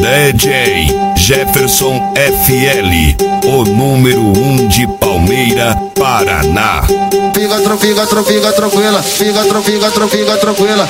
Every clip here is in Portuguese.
DJ Jefferson FL, o número 1 de Palmeira, Paraná. Fica tranquila, fica tranquila, fica tranquila,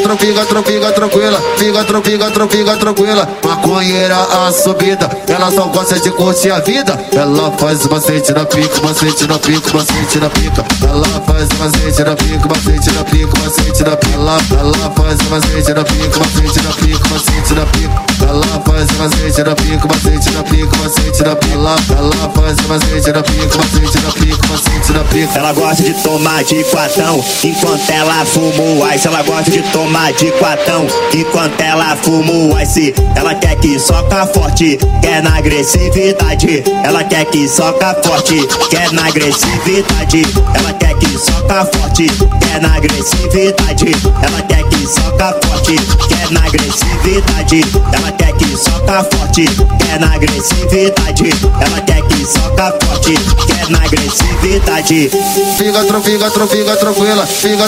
fica tranquila. Maconheira a subida, ela só gosta de curtir a vida. Ela faz macete na pica, macete na pica, macete na pica. Ela faz macete na pica, macete na pica, macete na pica. Ela faz macete na pica, macete na pica, macete na pica. Ela faz macete na pica, macete na pica, macete na pica. Ela faz macete na pica, macete na pica, macete na pica. Ela gosta de tomar de quatão enquanto ela fuma o ice. Ela gosta de tomar de quatão enquanto ela fuma o ice. Ela quer que soca forte, quer na agressividade. Ela quer que soca forte, quer na agressividade. Ela quer que soca forte, quer na agressividade. Ela quer que soca forte, quer na agressividade. Ela quer que soca forte, quer na agressividade. Ela quer que soca forte, quer na agressividade. Fica tranquila, fica tranquila,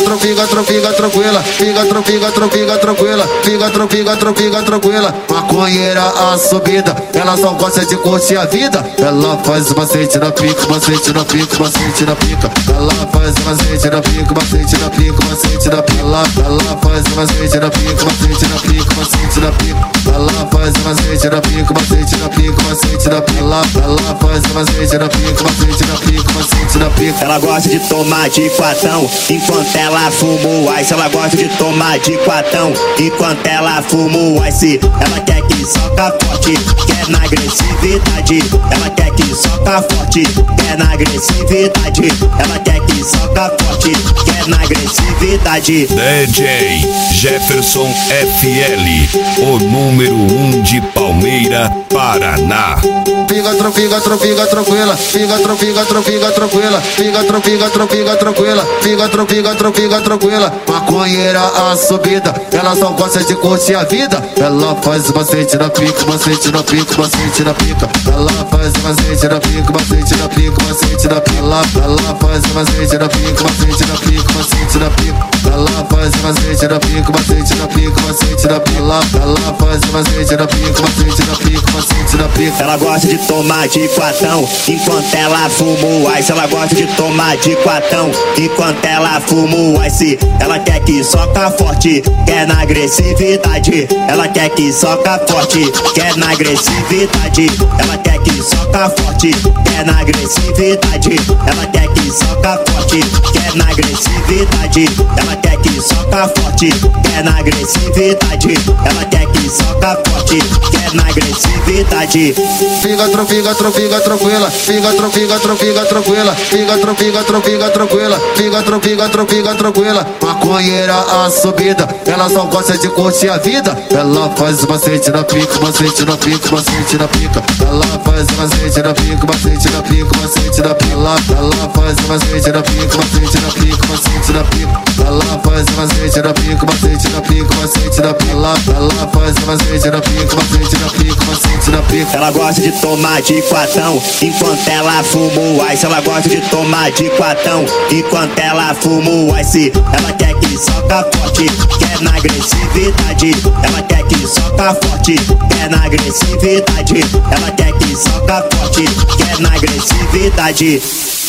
fica tranquila. Maconheira a subida, ela só gosta de curtir a vida. Ela faz macete na pica, macete na pica, macete na pica. Ela faz macete na pica, macete na pica, macete na pica. Ela faz macete na pica, macete na pica, macete na pica. Ela faz macete na pica, macete na pica, macete na pica. Ela faz macete na pica, macete na pica, macete na pica. Ela gosta de tomar de quatão enquanto ela fuma o ice. Ela gosta de tomar de quatão enquanto ela fuma o ice. Ela quer que soca forte, quer na agressividade. Ela quer que soca forte, quer na agressividade. Ela quer que soca forte, quer na agressividade. DJ Jefferson FL, o número 1 de Palmeira, Paraná. Fica tranquila, fica tranquila, fica tranquila. Maconheira a subida, ela só gosta de curtir a vida. Ela faz macete na pica, macete na pica, macete na pica. Ela faz macete na pica, macete na pica, macete na pica. Ela faz macete na pica, macete na pica, macete na pica. Ela faz macete na pica, macete na pica, macete na pica. Ela faz macete na pica, macete na pica, macete na pica. Ela gosta de tomar de quatão enquanto ela fuma o ice. Ela gosta de tomar de quatão enquanto ela fuma o ice. Ela quer que soca forte, quer na agressividade. Ela quer que soca forte, quer na agressividade. Ela quer que soca forte, quer na agressividade. Ela quer que soca forte, quer na agressividade. Ela quer que soca forte, quer na agressividade. Ela quer que soca forte, quer na agressividade. Fica tranquila, fica tranquila, fica tranquila. Maconheira a subida, ela só gosta de curtir a vida. Ela faz macete na pica, macete na pica, macete na pica. Ela faz macete na pica, macete na pica, macete na pica. Ela faz macete na pica, macete na pica, macete na pica. Ela faz macete na pica, macete na pica, macete na pica. Ela faz macete na pica, macete na pica, macete na pica. Ela gosta de tomar de quatão enquanto ela fuma o ice. Ela gosta de tomar de quatão enquanto ela fuma o ice. Ela quer que soca forte, quer na agressividade. Ela quer que soca forte, quer na agressividade. Ela quer que soca forte, quer na agressividade.